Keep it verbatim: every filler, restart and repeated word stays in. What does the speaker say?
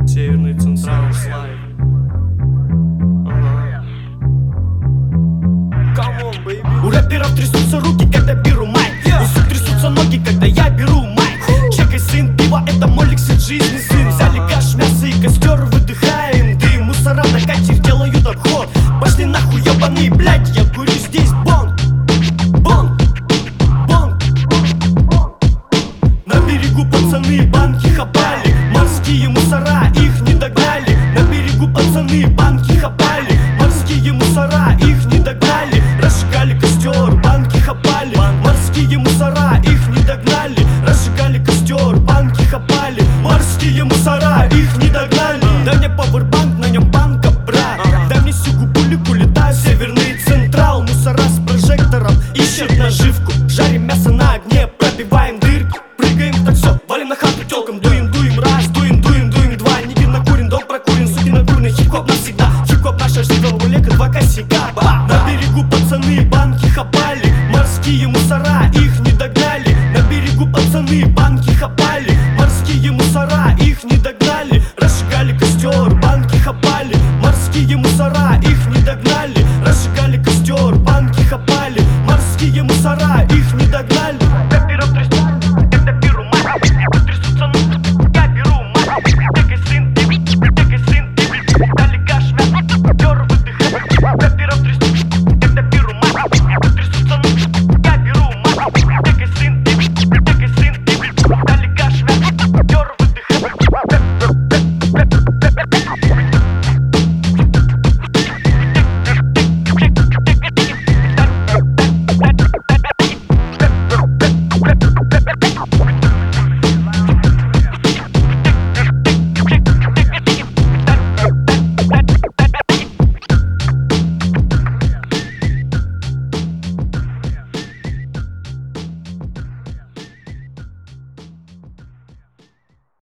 Северный Централ Слайв. У рэперов трясутся руки, когда беру майк. У сук трясутся ноги, когда я беру майк. Чекай, сын, пиво, это мой лексит жизни, сын. Взяли каш, мясо и костер, выдыхаем дым. Мусора на катер делают обход. Пошли нахуй, ебаные, блядь, я курю здесь бонг. Бонг, бонг. На берегу пацаны банки хапали. Морские мусора, их не догнали. На берегу пацаны банки хапали. Морские мусора, их не догнали. Разжигали костер, банки хапали. Морские мусора, их не догнали. Разжигали костер, банки хапали. Морские мусора, их не догнали. Дай мне пауэрбанк, на нем банка, брат. Дай мне сигу, пулику, летай, Северный Централ. Мусора с прожектором ищет наживку. Жарим мясо на огне, пробиваем дырки. Прыгаем в таксо, валим на хату тёлкам. Дуем, дуем, раз, дуем, дуем, дуем, два. Нигер накурен, дом прокурен, суки накурен. Хип-хоп навсегда, хип-хоп наша жизнь. У Олега два косяка. На берегу пацаны банки хапали. Морские мусора, их не догнали. На берегу пацаны банки хапали. Морские мусора, их не догнали.